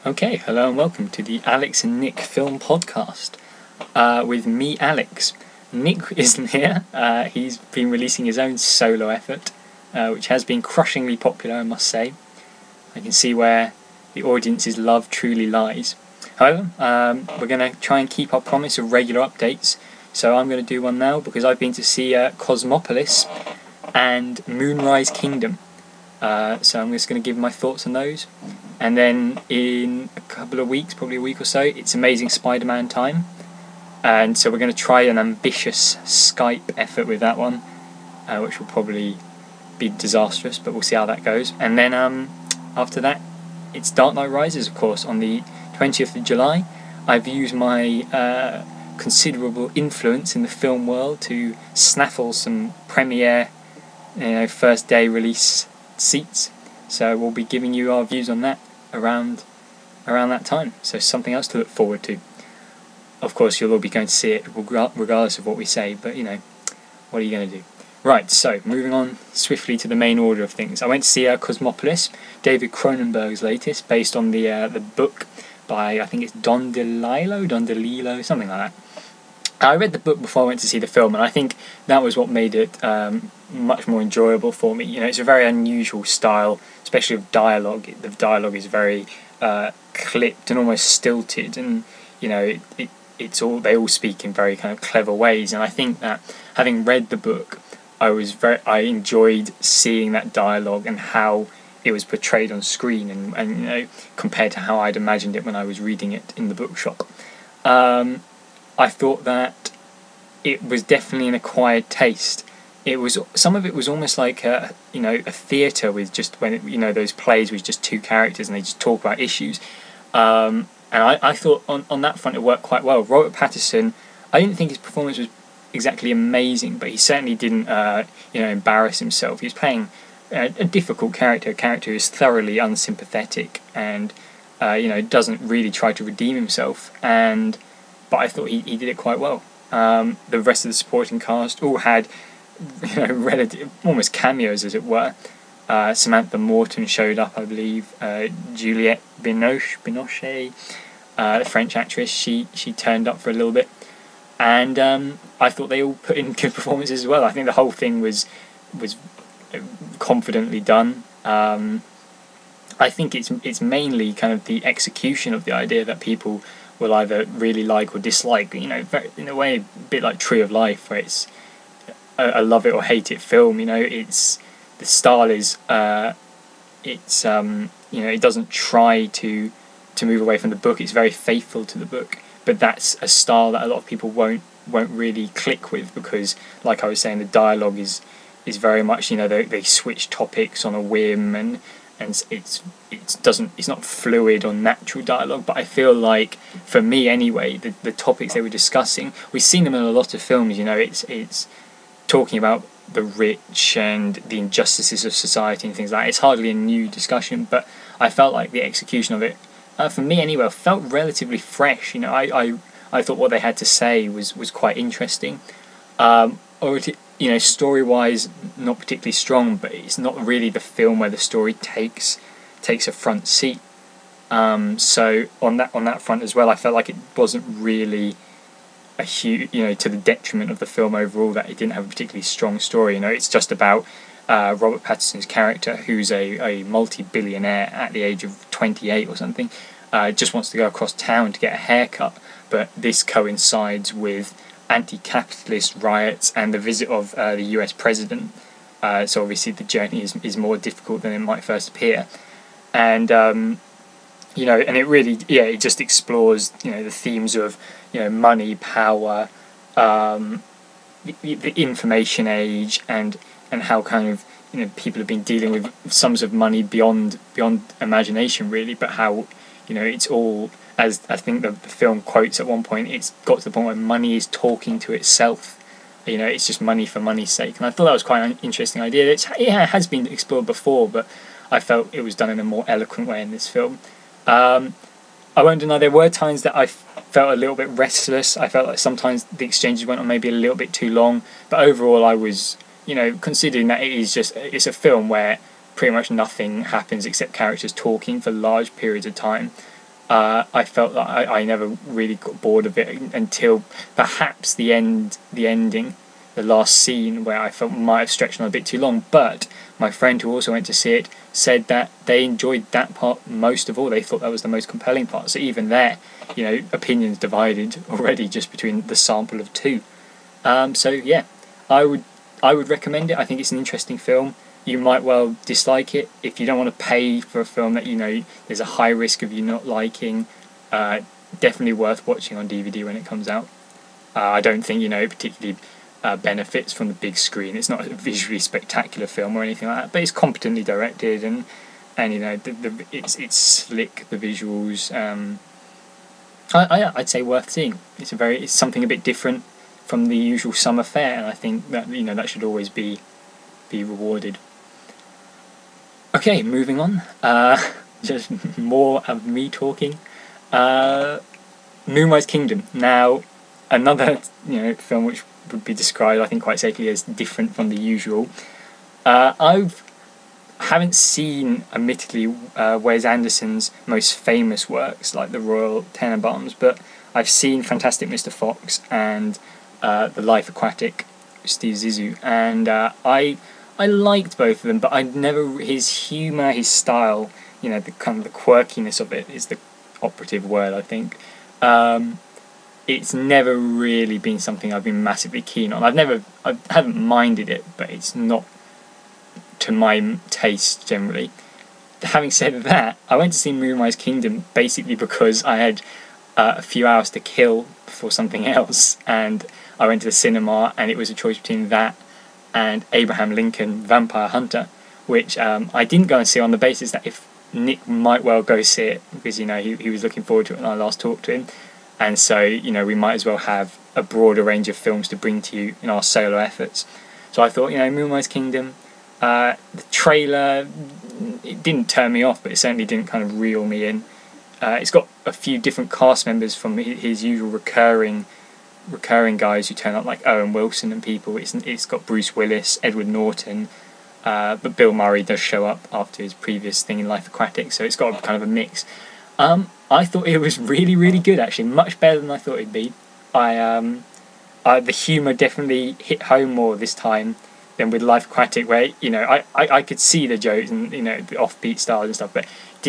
Okay, hello and welcome to the Alex and Nick Film Podcast with me, Alex. Nick isn't here. He's been releasing his own solo effort, which has been crushingly popular, I must say. I can see where the audience's love truly lies. However, we're going to try and keep our promise of regular updates, so I'm going to do one now because I've been to see Cosmopolis and Moonrise Kingdom. So I'm just going to give my thoughts on those. And then in a couple of weeks, probably a week or so, it's Amazing Spider-Man time. And so we're going to try an ambitious Skype effort with that one, which will probably be disastrous, but we'll see how that goes. And then after that, it's Dark Knight Rises, of course, on the 20th of July. I've used my considerable influence in the film world to snaffle some premiere, first day release seats. So we'll be giving you our views on that around that time. So something else to look forward to. Of course, you'll all be going to see it regardless of what we say, but what are you going to do? Right, so moving on swiftly to the main order of things. I went to see Cosmopolis, David Cronenberg's latest, based on the book by, I think it's Don DeLillo, something like that. I read the book before I went to see the film, and I think that was what made it much more enjoyable for me. It's a very unusual style, especially of dialogue. The dialogue is very clipped and almost stilted, and they all speak in very kind of clever ways. And I think that having read the book, I enjoyed seeing that dialogue and how it was portrayed on screen, and compared to how I'd imagined it when I was reading it in the bookshop. I thought that it was definitely an acquired taste. Some of it was almost like a theatre with just those plays with just two characters and they just talk about issues. And I thought on that front it worked quite well. Robert Pattinson, I didn't think his performance was exactly amazing, but he certainly didn't embarrass himself. He was playing a difficult character, a character who is thoroughly unsympathetic and doesn't really try to redeem himself. But I thought he did it quite well. The rest of the supporting cast all had relative, almost cameos as it were. Samantha Morton showed up, I believe. Juliette Binoche, the French actress, she turned up for a little bit, and I thought they all put in good performances as well. I think the whole thing was confidently done. I think it's mainly kind of the execution of the idea that people will either really like or dislike. In a way, a bit like Tree of Life, where it's a love it or hate it film. It's the style is it doesn't try to move away from the book. It's very faithful to the book, but that's a style that a lot of people won't really click with, because, like I was saying, the dialogue is very much they switch topics on a whim, and it's not fluid or natural dialogue. But I feel like, for me anyway, the topics they were discussing, we've seen them in a lot of films. It's talking about the rich and the injustices of society and things like that. It's hardly a new discussion, but I felt like the execution of it, for me anyway, felt relatively fresh. I thought what they had to say was quite interesting. Story-wise, not particularly strong, but it's not really the film where the story takes a front seat. So on that front as well, I felt like it wasn't really a huge, to the detriment of the film overall, that it didn't have a particularly strong story. It's just about Robert Pattinson's character, who's a multi-billionaire at the age of 28 or something, just wants to go across town to get a haircut, but this coincides with anti-capitalist riots and the visit of the US president. So obviously the journey is more difficult than it might first appear, and and it really it just explores the themes of money, power, the information age, and how kind of people have been dealing with sums of money beyond imagination really, but how it's all, as I think the film quotes at one point, it's got to the point where money is talking to itself. It's just money for money's sake. And I thought that was quite an interesting idea. It has been explored before, but I felt it was done in a more eloquent way in this film. I won't deny there were times that I felt a little bit restless. I felt like sometimes the exchanges went on maybe a little bit too long. But overall I was, considering that it's a film where pretty much nothing happens except characters talking for large periods of time, I felt that I never really got bored of it until perhaps the ending, the last scene, where I felt might have stretched on a bit too long. But my friend who also went to see it said that they enjoyed that part most of all. They thought that was the most compelling part. So even there, opinions divided already just between the sample of two. So yeah, I would recommend it. I think it's an interesting film. You might well dislike it if you don't want to pay for a film that there's a high risk of you not liking. Definitely worth watching on DVD when it comes out. I don't think it particularly benefits from the big screen. It's not a visually spectacular film or anything like that, but it's competently directed and it's slick, the visuals. I'd say worth seeing. It's something a bit different from the usual summer fare, and I think that that should always be rewarded. Okay, moving on. Just more of me talking. Moonrise Kingdom. Now, another film which would be described, I think, quite safely as different from the usual. I haven't seen, admittedly, Wes Anderson's most famous works like The Royal Tenenbaums, but I've seen Fantastic Mr. Fox and The Life Aquatic, Steve Zissou, and I liked both of them, but his humour, his style, the kind of the quirkiness of it is the operative word, I think. It's never really been something I've been massively keen on. I haven't minded it, but it's not to my taste generally. Having said that, I went to see Moonrise Kingdom basically because I had a few hours to kill for something else, and I went to the cinema, and it was a choice between that and Abraham Lincoln Vampire Hunter, which I didn't go and see on the basis that if Nick might well go see it, because he was looking forward to it when I last talked to him, and so we might as well have a broader range of films to bring to you in our solo efforts. So I thought Moonrise Kingdom, the trailer, it didn't turn me off, but it certainly didn't kind of reel me in. It's got a few different cast members from his usual recurring guys who turn up, like Owen Wilson and people. It's got Bruce Willis, Edward Norton, but Bill Murray does show up after his previous thing in Life Aquatic, so it's got kind of a mix. I thought it was really, really good, actually, much better than I thought it'd be. The humour definitely hit home more this time than with Life Aquatic, where I could see the jokes and the offbeat styles and stuff, but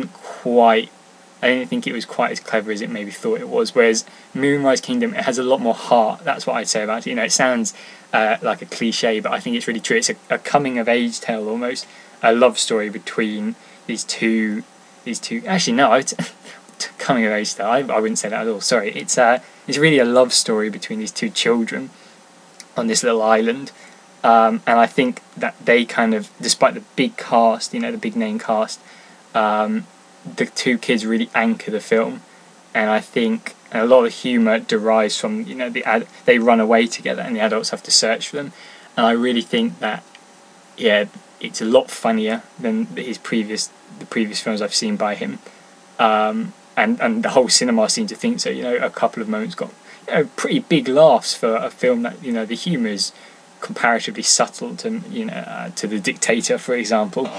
I didn't think it was quite as clever as it maybe thought it was. Whereas Moonrise Kingdom, it has a lot more heart. That's what I'd say about it. It sounds like a cliche, but I think it's really true. It's a coming of age tale almost, a love story between these two. Actually, no, coming of age tale. I wouldn't say that at all. Sorry, it's really a love story between these two children on this little island. And I think that they kind of, despite the big cast, the big name cast, the two kids really anchor the film, and I think a lot of the humour derives from they run away together and the adults have to search for them, and I really think that it's a lot funnier than the previous films I've seen by him, and the whole cinema seemed to think so. A couple of moments got pretty big laughs for a film that the humour is comparatively subtle to to The Dictator, for example,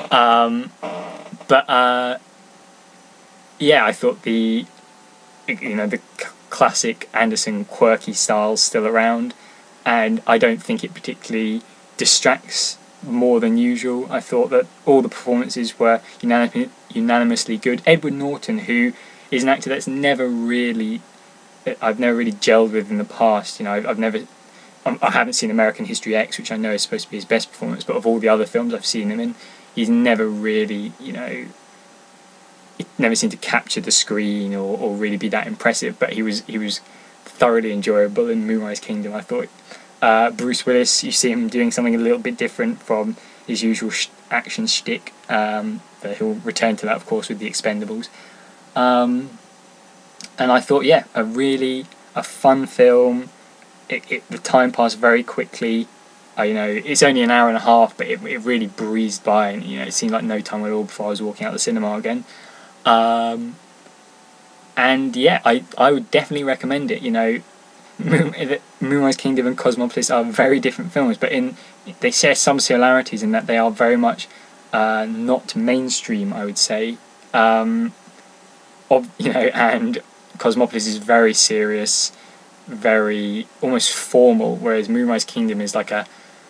but I thought the classic Anderson quirky style's still around, and I don't think it particularly distracts more than usual. I thought that all the performances were unanimously good. Edward Norton, who is an actor that's I've never really gelled with in the past. I haven't seen American History X, which I know is supposed to be his best performance, but of all the other films I've seen him in, he's never really it never seemed to capture the screen or really be that impressive, but he was thoroughly enjoyable in Moonrise Kingdom, I thought. Bruce Willis, you see him doing something a little bit different from his usual action shtick, but he'll return to that, of course, with The Expendables. And I thought, a fun film. The time passed very quickly. It's only an hour and a half, but it really breezed by, and it seemed like no time at all before I was walking out of the cinema again. I would definitely recommend it. Moonrise Kingdom and Cosmopolis are very different films, but they share some similarities in that they are very much not mainstream, I would say. and Cosmopolis is very serious, very almost formal, whereas Moonrise Kingdom is like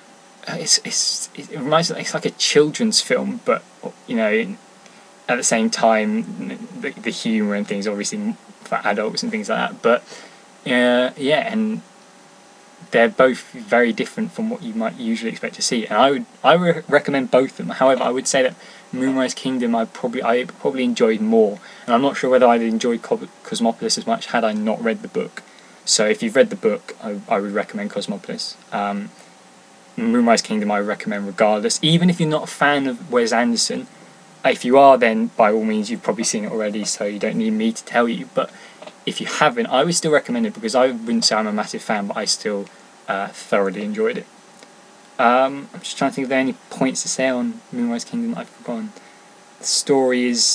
it reminds me, it's like a children's film, but at the same time the humour and things obviously for adults and things like that. But and they're both very different from what you might usually expect to see, and I would recommend both of them. However, I would say that Moonrise Kingdom I probably enjoyed more, and I'm not sure whether I'd enjoyed Cosmopolis as much had I not read the book. So if you've read the book, I would recommend Cosmopolis. Moonrise Kingdom I would recommend regardless, even if you're not a fan of Wes Anderson. If you are, then by all means you've probably seen it already, so you don't need me to tell you. But if you haven't, I would still recommend it, because I wouldn't say I'm a massive fan, but I still thoroughly enjoyed it. I'm just trying to think if there are any points to say on Moonrise Kingdom that I've forgotten. The story is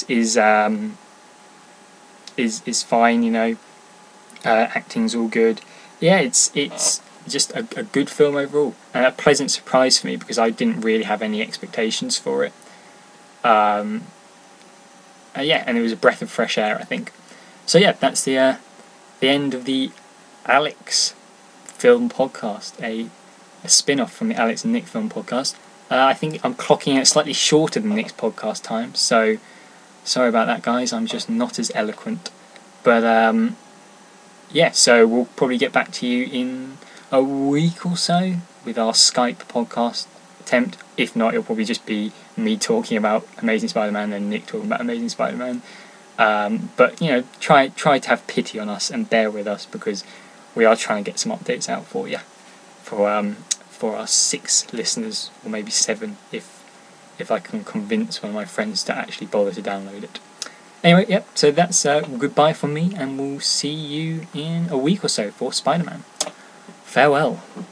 fine, acting's all good. Yeah, it's just a good film overall, and a pleasant surprise for me, because I didn't really have any expectations for it. And it was a breath of fresh air, I think. So yeah, that's the end of the Alex Film Podcast, a spin-off from the Alex and Nick Film Podcast. I think I'm clocking it slightly shorter than Nick's podcast time, so sorry about that, guys. I'm just not as eloquent. But so we'll probably get back to you in a week or so with our Skype podcast attempt. If not, it'll probably just be me talking about Amazing Spider-Man and Nick talking about Amazing Spider-Man. But try to have pity on us and bear with us, because we are trying to get some updates out for you, for our 6 listeners, or maybe 7 if I can convince one of my friends to actually bother to download it. Anyway, yep. So that's goodbye from me, and we'll see you in a week or so for Spider-Man. Farewell.